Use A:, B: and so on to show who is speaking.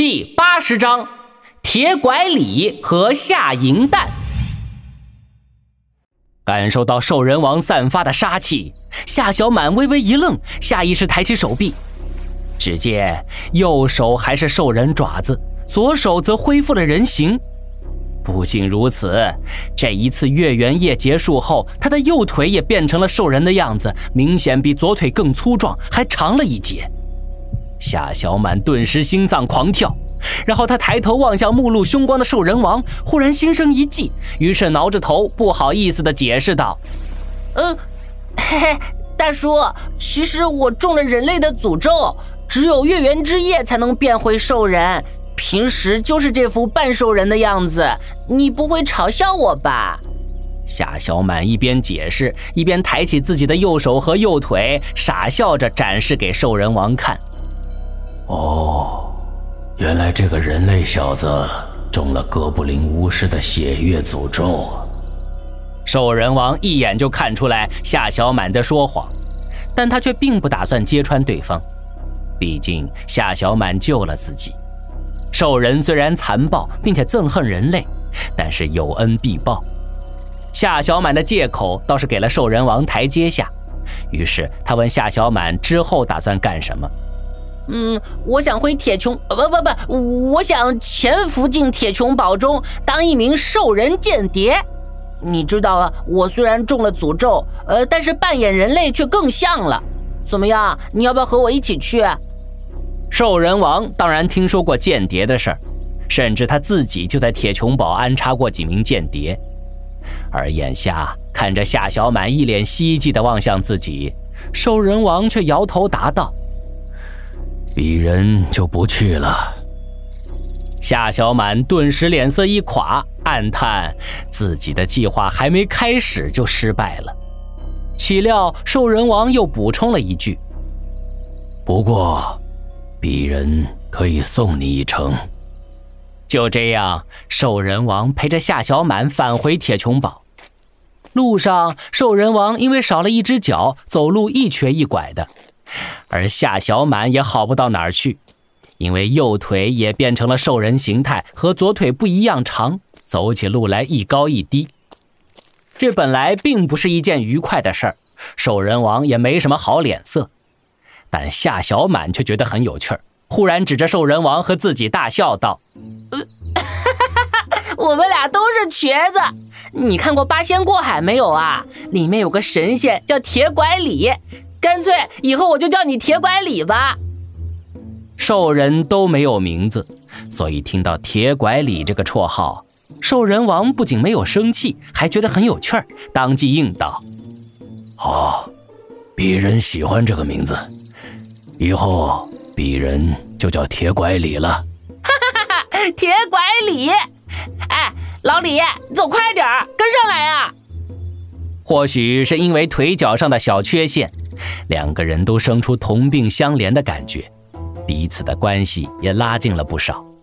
A: 第80章铁拐李和下银弹。感受到兽人王散发的杀气，夏小满微微一愣，下意识抬起手臂，只见右手还是兽人爪子，左手则恢复了人形。不仅如此，这一次月圆夜结束后，他的右腿也变成了兽人的样子，明显比左腿更粗壮，还长了一截。夏小满顿时心脏狂跳，然后他抬头望向目露凶光的兽人王，忽然心生一计，于是挠着头不好意思地解释道：
B: 嘿嘿，大叔，其实我中了人类的诅咒，只有月圆之夜才能变回兽人，平时就是这副半兽人的样子，你不会嘲笑我吧？
A: 夏小满一边解释，一边抬起自己的右手和右腿，傻笑着展示给兽人王看。
C: 哦，原来这个人类小子中了哥布林巫师的血月诅咒。
A: 兽人王一眼就看出来夏小满在说谎，但他却并不打算揭穿对方，毕竟夏小满救了自己。兽人虽然残暴并且憎恨人类，但是有恩必报。夏小满的借口倒是给了兽人王台阶下，于是他问夏小满之后打算干什么。
B: 我想回铁穹，我想潜伏进铁穹堡中当一名兽人间谍。你知道啊，我虽然中了诅咒，但是扮演人类却更像了。怎么样，你要不要和我一起去？
A: 兽人王当然听说过间谍的事儿，甚至他自己就在铁穹堡安插过几名间谍。而眼下看着夏小满一脸希冀地望向自己，兽人王却摇头答道：
C: 鄙人就不去了。
A: 夏小满顿时脸色一垮，暗叹自己的计划还没开始就失败了。岂料兽人王又补充了一句：
C: 不过鄙人可以送你一程。
A: 就这样，兽人王陪着夏小满返回铁穹堡。路上，兽人王因为少了一只脚，走路一瘸一拐的，而夏小满也好不到哪儿去，因为右腿也变成了兽人形态，和左腿不一样长，走起路来一高一低。这本来并不是一件愉快的事儿，兽人王也没什么好脸色，但夏小满却觉得很有趣儿，忽然指着兽人王和自己大笑道：
B: 我们俩都是瘸子。你看过《八仙过海》没有啊？里面有个神仙叫铁拐李，干脆以后我就叫你铁拐李吧。
A: 兽人都没有名字，所以听到铁拐李这个绰号，兽人王不仅没有生气，还觉得很有趣儿，当即应道：
C: 好，鄙人喜欢这个名字，以后鄙人就叫铁拐李了。
B: 铁拐李，哎，老李，走快点，跟上来啊！
A: 或许是因为腿脚上的小缺陷，两个人都生出同病相怜的感觉，彼此的关系也拉近了不少。